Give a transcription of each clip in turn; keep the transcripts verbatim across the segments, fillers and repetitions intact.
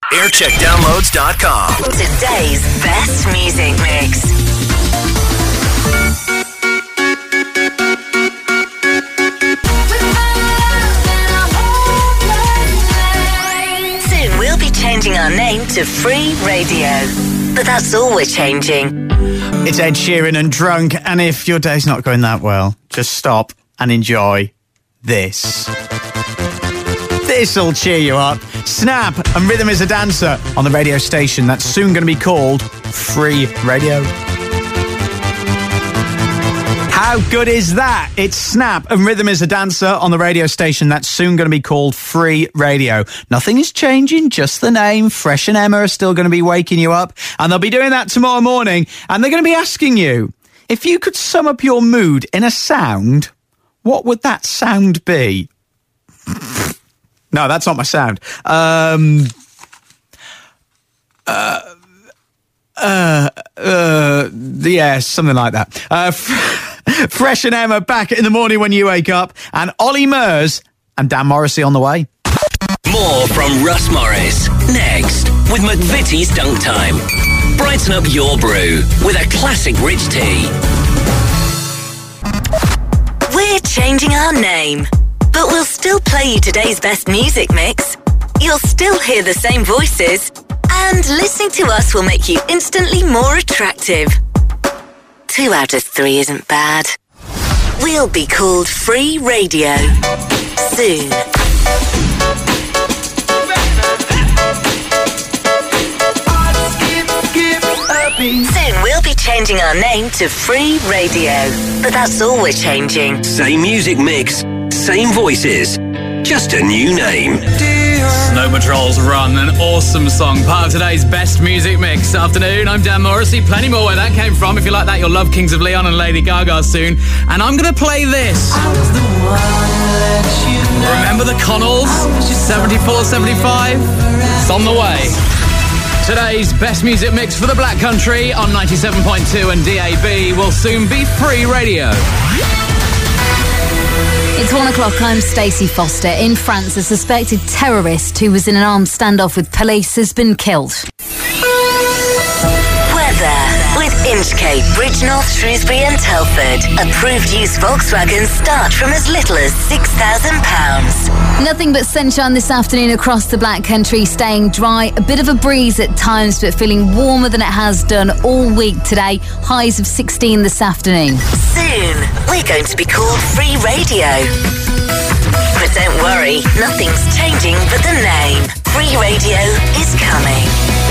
aircheck downloads dot com. Today's best music mix. Soon we'll be changing our name to Free Radio. But that's all we're changing. It's Ed Sheeran and Drunk, and if your day's not going that well, just stop and enjoy this. This'll cheer you up. Snap and Rhythm is a Dancer on the radio station that's soon going to be called Free Radio. How good is that? It's Snap and Rhythm is a Dancer on the radio station that's soon going to be called Free Radio. Nothing is changing, just the name. Fresh and Emma are still going to be waking you up, and they'll be doing that tomorrow morning, and they're going to be asking you, if you could sum up your mood in a sound, what would that sound be? No, that's not my sound. Um... Uh... Uh, uh, yeah, something like that. Uh, f- Fresh and Emma back in the morning when you wake up, and Ollie Murs and Dan Morrissey on the way. More from Russ Morris next with McVitie's Dunk Time. Brighten up your brew with a classic rich tea. We're changing our name, but we'll still play you today's best music mix. You'll still hear the same voices, and listening to us will make you instantly more attractive. Two out of three isn't bad. We'll be called Free Radio soon. Soon we'll be changing our name to Free Radio, but that's all we're changing. Same music mix, same voices, just a new name. Snow Patrol's Run, an awesome song, part of today's best music mix. Afternoon, I'm Dan Morrissey. Plenty more where that came from. If you like that, you'll love Kings of Leon and Lady Gaga soon. And I'm going to play this. Remember the Connells? seventy-four seventy-five? It's on the way. Today's best music mix for the Black Country on ninety-seven point two and D A B will soon be Free Radio. It's one o'clock. I'm Stacey Foster. In France, a suspected terrorist who was in an armed standoff with police has been killed. Weather with Inchcape, Bridgnorth, Shrewsbury and Telford. Approved used Volkswagens start from as little as six thousand pounds. Nothing but sunshine this afternoon across the Black Country, staying dry. A bit of a breeze at times, but feeling warmer than it has done all week today. Highs of sixteen this afternoon. Soon, we're going to be called Free Radio. But don't worry, nothing's changing but the name. Free Radio is coming.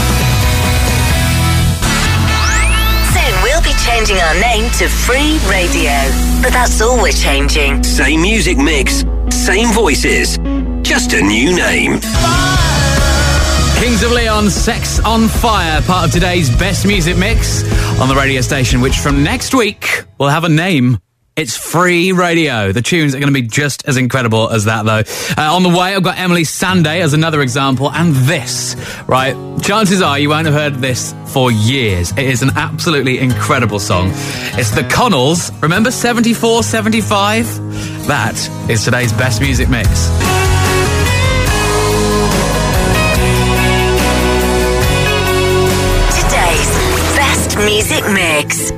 Soon we'll be changing our name to Free Radio. But that's all we're changing. Same music mix, same voices, just a new name. Kings of Leon, Sex on Fire, part of today's best music mix on the radio station, which from next week will have a name. It's Free Radio. The tunes are going to be just as incredible as that, though. Uh, on the way, I've got Emily Sandé as another example, and this, right? Chances are you won't have heard this for years. It is an absolutely incredible song. It's the Connells. Remember seventy-four seventy-five? That is today's best music mix. Today's best music mix.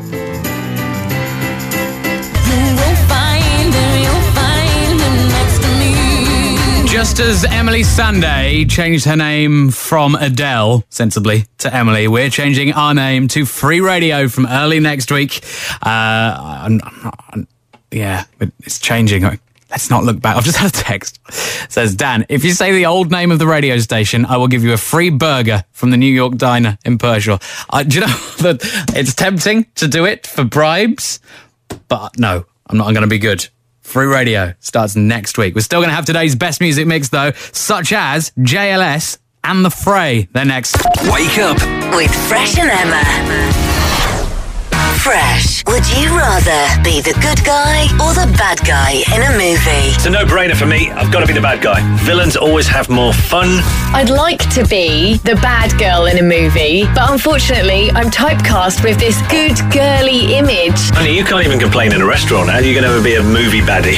Just as Emily Sandé changed her name from Adele, sensibly, to Emily, we're changing our name to Free Radio from early next week. Uh, I'm, I'm not, I'm, yeah, it's changing. Let's not look back. I've just had a text. It says, Dan, if you say the old name of the radio station, I will give you a free burger from the New York Diner in Pershore. Uh, do you know that it's tempting to do it for bribes? But no, I'm not going to be good. Free Radio starts next week. We're still going to have today's best music mix, though, such as J L S and The Fray. They're next. Wake up with Fresh and Emma. Fresh, would you rather be the good guy or the bad guy in a movie? It's a no-brainer for me. I've got to be the bad guy. Villains always have more fun. I'd like to be the bad girl in a movie, but unfortunately, I'm typecast with this good girly image. Honey, you can't even complain in a restaurant. How are you going to ever be a movie baddie?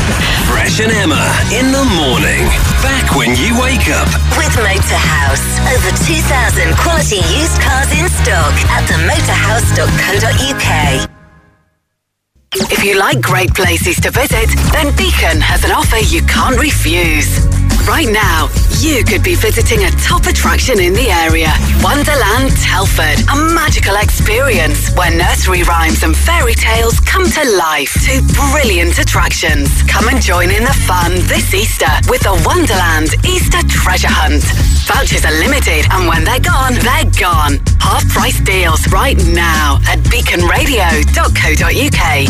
Fresh and Emma in the morning. Back when you wake up. With Motorhouse, over two thousand quality used cars in stock at the motorhouse dot co dot uk. If you like great places to visit, then Beacon has an offer you can't refuse. Right now, you could be visiting a top attraction in the area, Wonderland Telford, a magical experience where nursery rhymes and fairy tales come to life. Two brilliant attractions. Come and join in the fun this Easter with the Wonderland Easter Treasure Hunt. Vouchers are limited, and when they're gone, they're gone. Half-price deals right now at beacon radio dot co dot uk.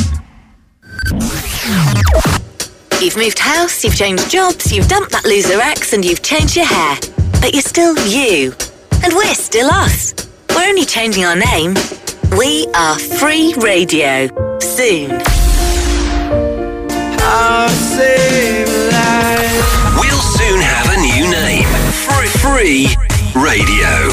You've moved house, you've changed jobs, you've dumped that loser ex, and you've changed your hair. But you're still you. And we're still us. We're only changing our name. We are Free Radio. Soon. I'll save life. We'll soon have a new name. Free, Free Radio.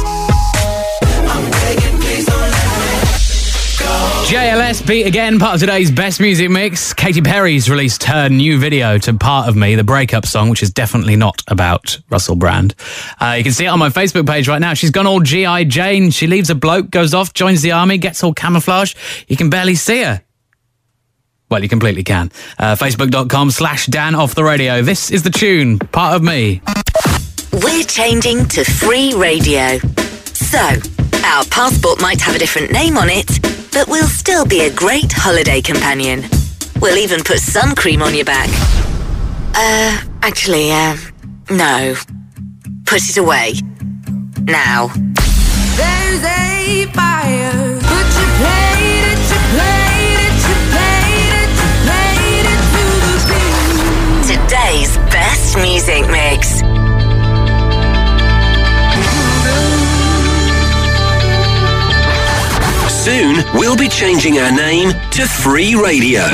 J L S Beat Again, part of today's best music mix. Katy Perry's released her new video to Part of Me, the breakup song, which is definitely not about Russell Brand. Uh, you can see it on my Facebook page right now. She's gone all G I Jane. She leaves a bloke, goes off, joins the army, gets all camouflage. You can barely see her. Well, you completely can. Uh, Facebook.com slash Dan Off The Radio. This is the tune, Part of Me. We're changing to Free Radio. So, our passport might have a different name on it, but we'll still be a great holiday companion. We'll even put sun cream on your back. Uh, actually, uh, no. Put it away. Now. There's a fire. Put your plate, it, your plate, it, your plate, it, your plate, it to the beat. Today's best music mix. Soon, we'll be changing our name to Free Radio.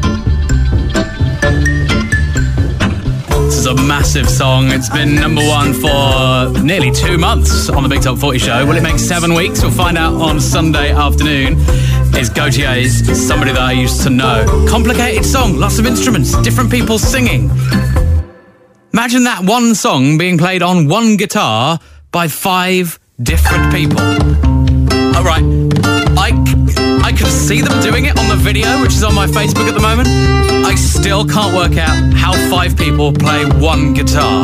This is a massive song. It's been number one for nearly two months on the Big Top forty show. Will it make seven weeks? We'll find out on Sunday afternoon. It's Gautier's Somebody That I Used to Know. Complicated song, lots of instruments, different people singing. Imagine that one song being played on one guitar by five different people. All right. I, I can see them doing it on the video, which is on my Facebook at the moment. I still can't work out how five people play one guitar.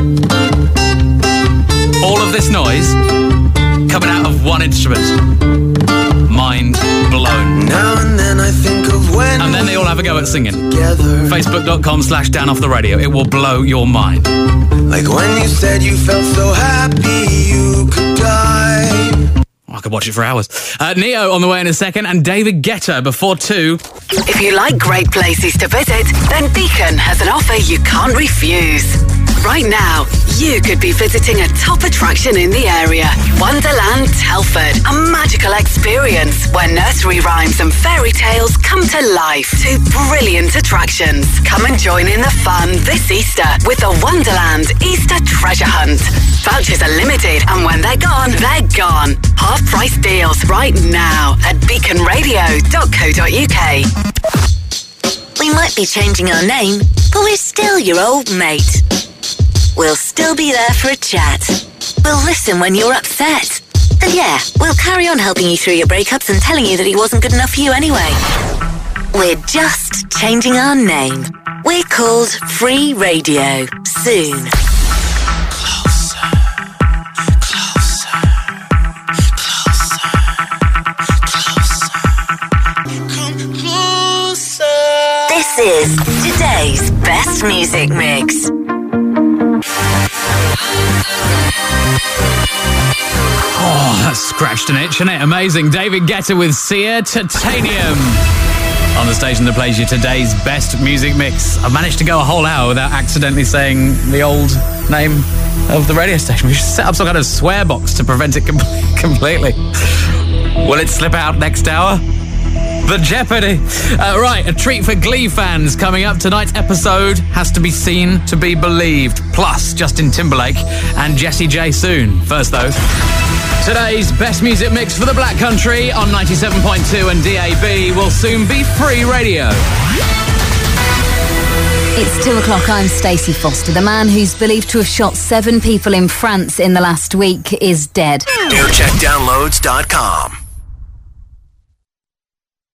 All of this noise coming out of one instrument. Mind blown. Now and then I think of when And then they all have a go at singing. Together. Facebook.com slash Dan Off The Radio. It will blow your mind. Like when you said you felt so happy you could die. I could watch it for hours. Uh, Neo on the way in a second, and David Guetta before two. If you like great places to visit, then Beacon has an offer you can't refuse. Right now, you could be visiting a top attraction in the area, Wonderland Telford, a magical experience where nursery rhymes and fairy tales come to life. Two brilliant attractions. Come and join in the fun this Easter with the Wonderland Easter Treasure Hunt. Vouchers are limited, and when they're gone, they're gone. Half-price deals right now at beacon radio dot co dot uk. We might be changing our name, but we're still your old mate. We'll still be there for a chat. We'll listen when you're upset. And yeah, we'll carry on helping you through your breakups and telling you that he wasn't good enough for you anyway. We're just changing our name. We're called Free Radio. Soon. Closer, closer, closer, closer. Come closer. This is today's best music mix. Oh, that scratched an itch, isn't it? Amazing. David Guetta with Sia Titanium on the station that plays you today's best music mix. I've managed to go a whole hour without accidentally saying the old name of the radio station. We should set up some kind of swear box to prevent it com- completely. Will it slip out next hour? The Jeopardy. Uh, right, a treat for Glee fans coming up. Tonight's episode has to be seen to be believed. Plus, Justin Timberlake and Jessie J soon. First, though, today's best music mix for the Black Country on ninety-seven point two and D A B will soon be Free Radio. It's two o'clock. I'm Stacey Foster. The man who's believed to have shot seven people in France in the last week is dead. air check downloads dot com